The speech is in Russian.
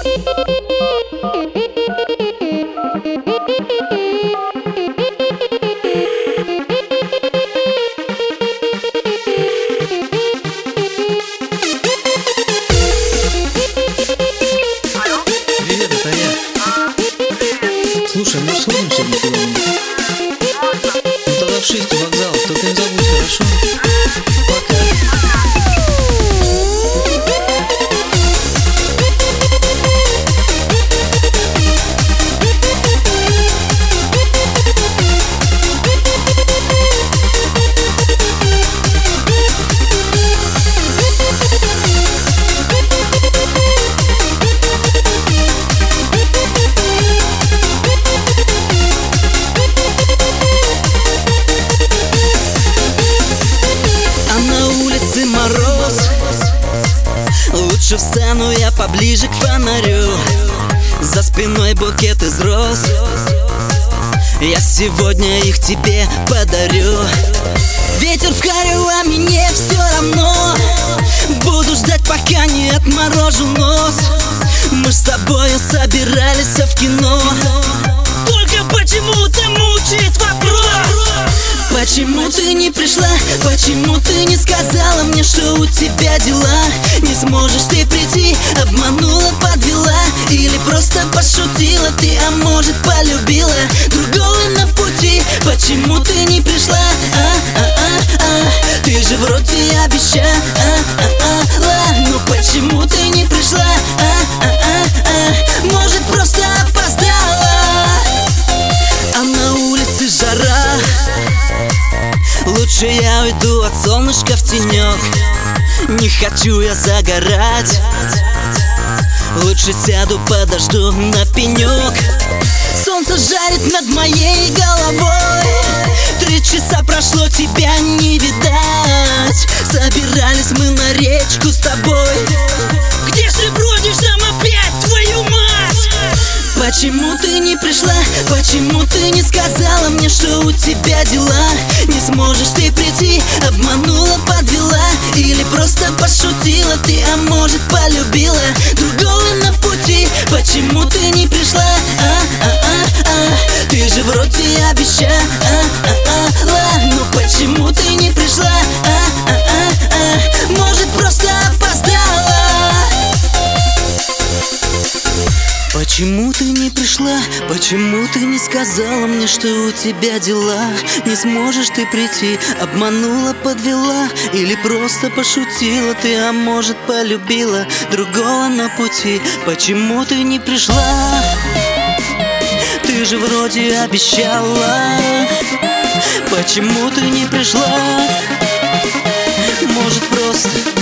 Привет, это я. Слушай, может сходим сегодня куда-нибудь? Ну тогда в 6 у вокзала, только не забудь, хорошо? Пока. Мороз, лучше встану я поближе к фонарю. За спиной букет из роз, я сегодня их тебе подарю. Ветер в харю, а мне все равно. Буду ждать, пока не отморожу нос. Мы с тобою собирались в кино. Только почему-то мучает вопрос: почему ты не пришла? Почему ты не сказала мне, что у тебя дела? Не сможешь ты прийти? Обманула, подвела? Или просто пошутила ты, а может полюбила другого на пути? Почему ты не пришла? Ты же вроде обещала. Ну почему ты не пришла? Может просто опоздала? А на улице жара, лучше я уйду от солнышка в тенек. Не хочу я загорать, лучше сяду, подожду на пенек. Солнце жарит над моей головой, 3 часа прошло, тебя не видать. Собирались мы на речку с тобой. Где ж ты бродишь там опять, твою мать? Почему ты не пришла? Почему ты не сказала мне, что у тебя дела? Не сможешь ты прийти? Обманула, подвела? Или просто пошутила ты, а может полюбила другого на пути? Почему ты не пришла? Ты же вроде обещала. Ну почему ты не пришла? Может просто опоздала? Почему ты не пришла? Почему ты не сказала мне, что у тебя дела? Не сможешь ты прийти? Обманула, подвела? Или просто пошутила ты, а может полюбила другого на пути? Почему ты не пришла? Ты же вроде обещала. Почему ты не пришла? Может просто